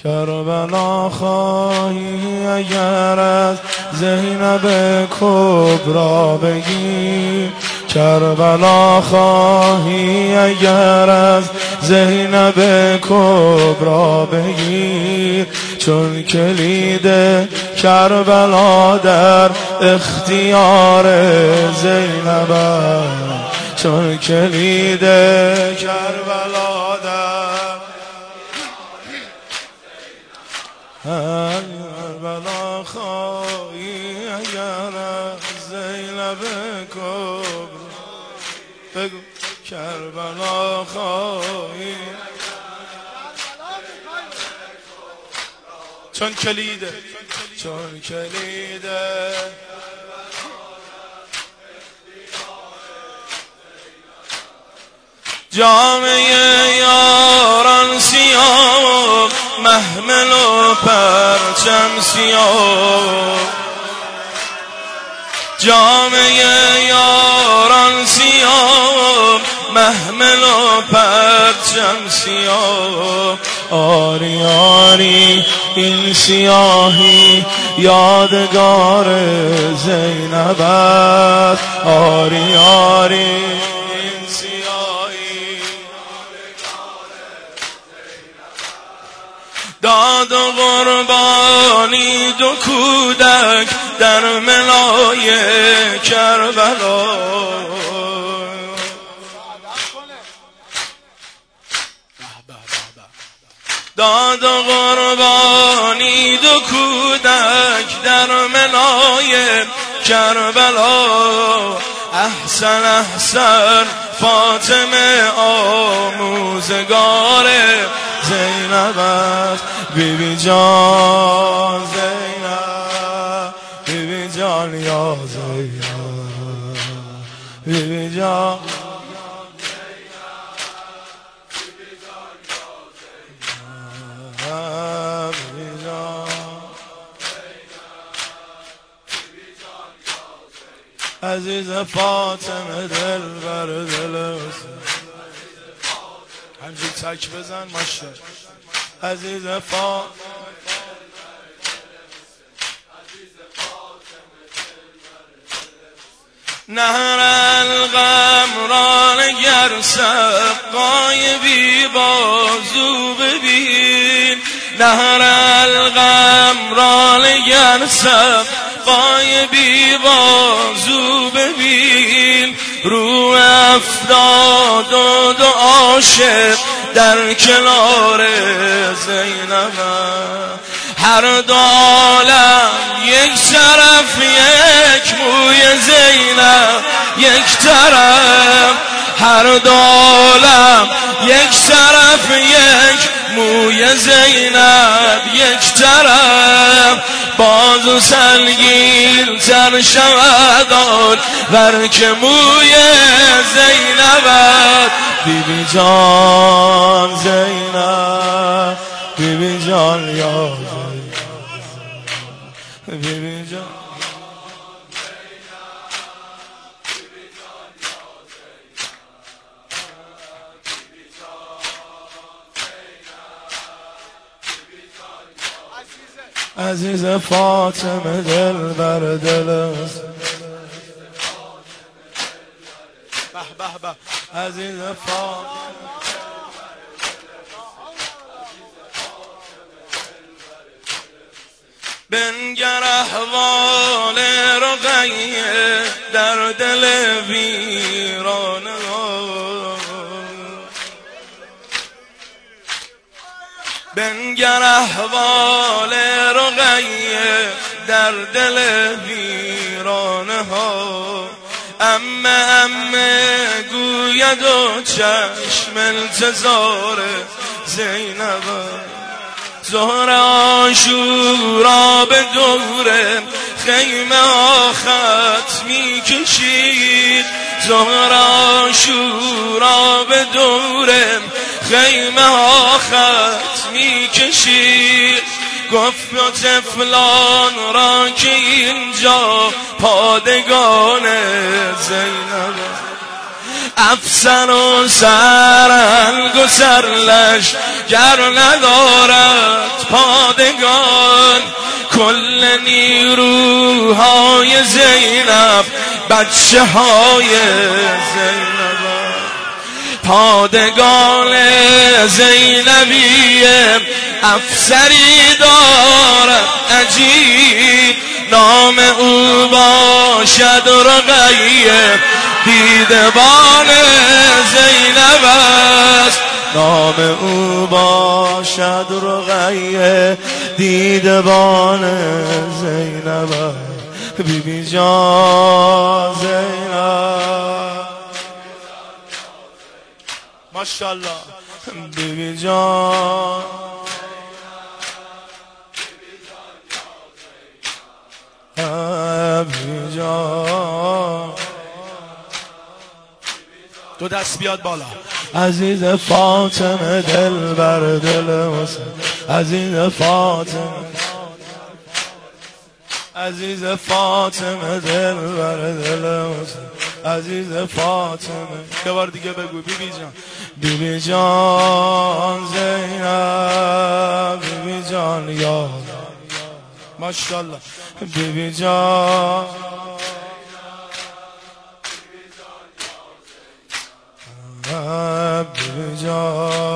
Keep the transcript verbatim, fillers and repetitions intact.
کربلا خواهی اگر از زینب کبرا بگی، کربلا خواهی اگر از زینب کبرا بگی، چون کلید کربلا در اختیار زینب است، چون کلید کربلا در کربلا خواهی اگر از زینب کبرا بگو، کربلا خواهی چون کلیده، چون کلیده جامعه یاران سیاه، محمل و پرچم سیاه، جامعه یاران سیاه، محمل و پرچم سیاه، آری آری این سیاهی یادگار زینب است، آری آری این سیاهی داد و قربانی دو کودک در ملای کربلا، داد و قربانی دو کودک در ملای کربلا، احسن احسن فاطمه آموزگار زینب است، بی بی جان زینب، بی بی جان یا زینب، بی بی جان عزیز فاطمه دل بر دل حسین، همجور تک بزن ماشه، عزیز فاطمه نهر الغم را نگر سقای بی بازو ببین، نهر الغم را نگر سقای بی بازو ببین، رو افتاد و دو عاشق در کنار زینب، هر دو عالم یک طرف یک موی زینب یک طرف، هر دو عالم یک طرف یک موی زینب یک طرف، بازو سنگین تر شود آن ور که موی زینب است، بی بی جان زینب، بی بی جان یا زینب، بی بی جان عزیز فاطمه دل بر دل است، به به به عزیز فاطمه بنگر احوال رقیه در دل ویرانه، بنگر احوال رقیه در دل ویرانه ها، امه امه گوید و چشم انتظار زینب، ظهر عاشورا به دور خیمه ها خط می کشید، ظهر عاشورا به دور خیمه ها خط می کشید، گفت و طفلان را که اینجا پادگان زینب، افسر و سرهنگ و سرلش گر ندارد پادگان کل نیروهای زینب بچه های زینب پادگان زینبیه افسری دارد عجیب نام او باشد رقیه دیدبان زینب است نام او باشد رقیه دیدبان زینب بی بی جان زینب ماشاءالله بی بی جان بی جان دو دست بیاد بالا عزیز فاطمه دل بر دل حسین عزیز فاطمه عزیز فاطمه دل بر دل حسین عزیز فاطمه یه بار دیگه بگو بی بی جان بی بی جان زینب بی بی جان یا ماشاءالله بی بی جان بی بی جان